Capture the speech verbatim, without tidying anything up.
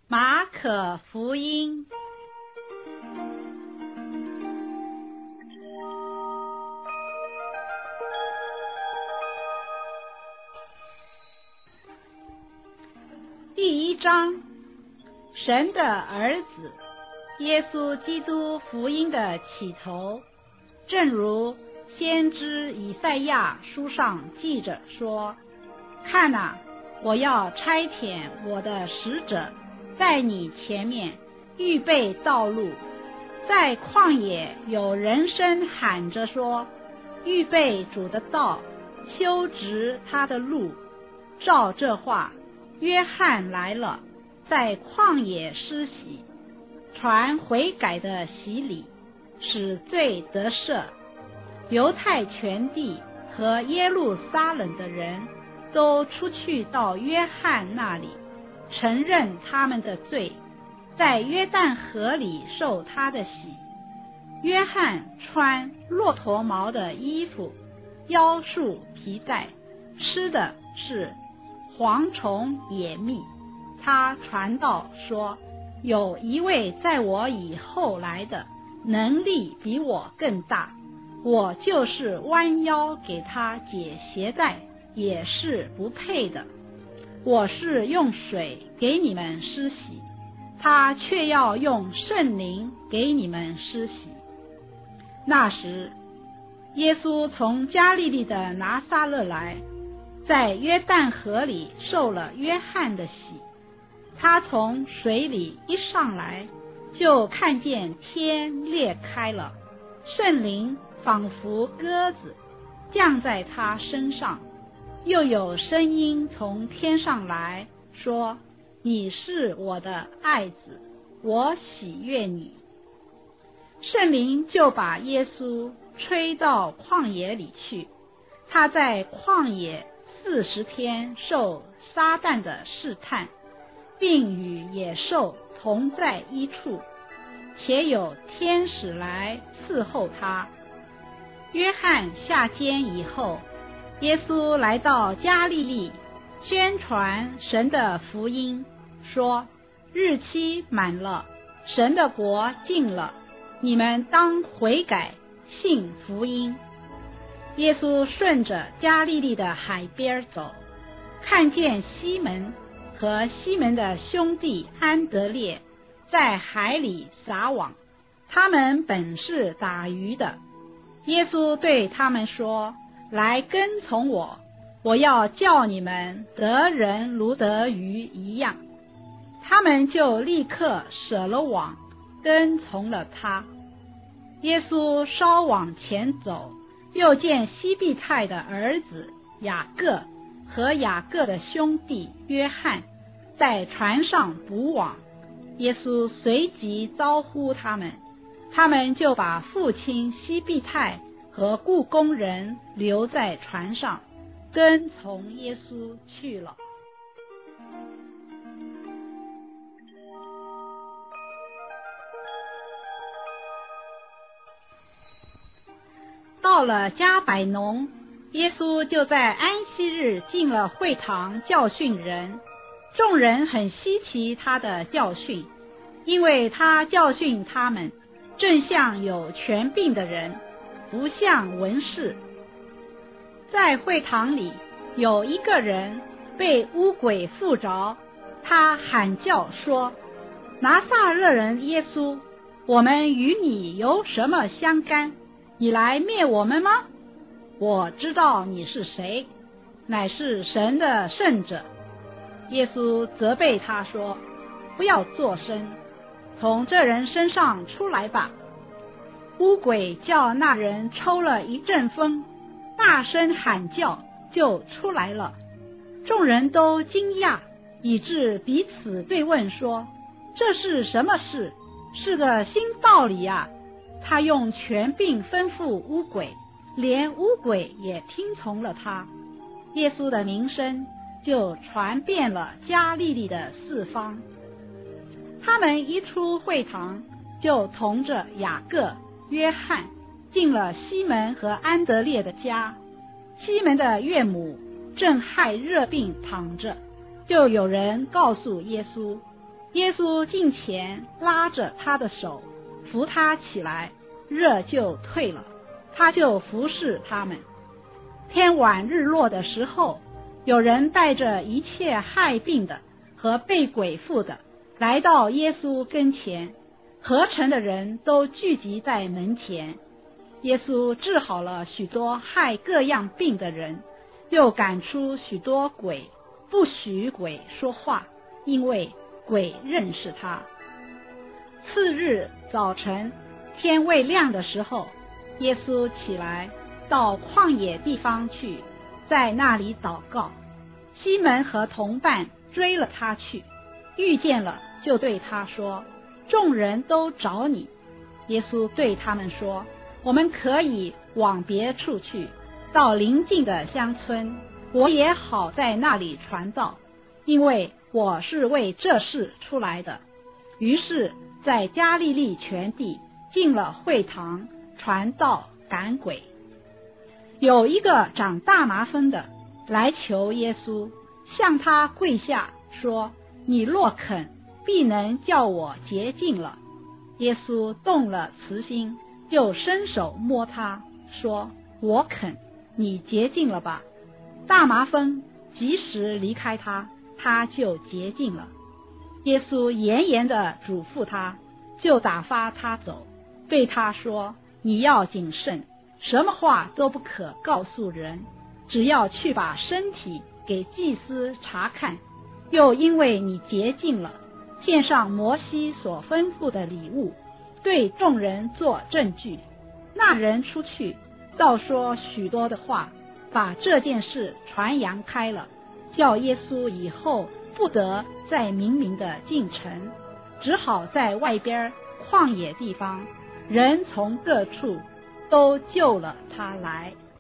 马可福音。第一章，神的儿子，耶稣基督福音的起头，正如先知以赛亚书上记着说：看啊，我要差遣我的使者在你前面预备道路。在旷野有人声喊着说：预备主的道，修直他的路。照这话，约翰来了，在旷野施洗，传悔改的洗礼，使罪得赦。犹太全地和耶路撒冷的人都出去到约翰那里，承认他们的罪，在约旦河里受他的洗。约翰穿骆驼毛的衣服，腰束皮带，吃的是蝗虫野蜜。他传道说：有一位在我以后来的，能力比我更大，我就是弯腰给他解鞋带也是不配的。我是用水给你们施洗，他却要用圣灵给你们施洗。那时，耶稣从加利利的拿撒勒来，在约旦河里受了约翰的洗。他从水里一上来，就看见天裂开了，圣灵仿佛鸽子降在他身上，又有声音从天上来说：你是我的爱子，我喜悦你。圣灵就把耶稣吹到旷野里去，他在旷野四十天受撒旦的试探，并与野兽同在一处，且有天使来伺候他。约翰下监以后，耶稣来到加利利，宣传神的福音，说：日期满了，神的国近了，你们当悔改，信福音。耶稣顺着加利利的海边走，看见西门和西门的兄弟安德烈在海里撒网，他们本是打鱼的。耶稣对他们说：来跟从我，我要叫你们得人如得鱼一样。他们就立刻舍了网，跟从了他。耶稣稍往前走，又见西庇太的儿子雅各和雅各的兄弟约翰在船上捕网。耶稣随即招呼他们，他们就把父亲西庇太和雇工人留在船上，跟从耶稣去了。到了加百农，耶稣就在安息日进了会堂教训人。众人很稀奇他的教训，因为他教训他们正像有权柄的人，不像文士。在会堂里有一个人被污鬼附着，他喊叫说：拿撒勒人耶稣，我们与你有什么相干？你来灭我们吗？我知道你是谁，乃是神的圣者。耶稣责备他说：不要作声，从这人身上出来吧。污鬼叫那人抽了一阵风，大声喊叫，就出来了。众人都惊讶，以致彼此对问说：这是什么事？是个新道理啊！他用权柄吩咐污鬼，连污鬼也听从了他。耶稣的名声就传遍了加利利的四方。他们一出会堂，就同着雅各、约翰进了西门和安德烈的家。西门的岳母正害热病躺着，就有人告诉耶稣， 耶稣近前拉着他的手，扶他起来，热就退了，他就服侍他们。天晚日落的时候，有人带着一切害病的和被鬼附的来到耶稣跟前，合城的人都聚集在门前。耶稣治好了许多害各样病的人，又赶出许多鬼，不许鬼说话，因为鬼认识他。次日早晨，天未亮的时候，耶稣起来到旷野地方去，在那里祷告。西门和同伴追了他去，遇见了就对他说：众人都找你。耶稣对他们说：我们可以往别处去，到邻近的乡村，我也好在那里传道，因为我是为这事出来的。于是在加利利全地进了会堂，传道赶鬼。有一个长大麻风的来求耶稣，向他跪下说：你若肯，必能叫我洁净了。耶稣动了慈心，就伸手摸他，说：我肯，你洁净了吧。大麻风及时离开他，他就洁净了。耶稣严严地嘱咐他，就打发他走，对他说：你要谨慎，什么话都不可告诉人，只要去把身体给祭司查看，又因为你洁净了，献上摩西所吩咐的礼物，对众人做证据。那人出去，倒说许多的话，把这件事传扬开了，叫耶稣以后不得再明明的进城，只好在外边旷野地方，人从各处都救了他来。